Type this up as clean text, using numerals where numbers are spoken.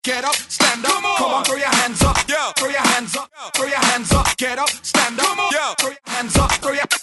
get up, stand up. Come on, throw your hands up. Yeah. Throw your hands up. Throw your hands up. Get up, stand up. Yeah. Throw your hands up. Throw your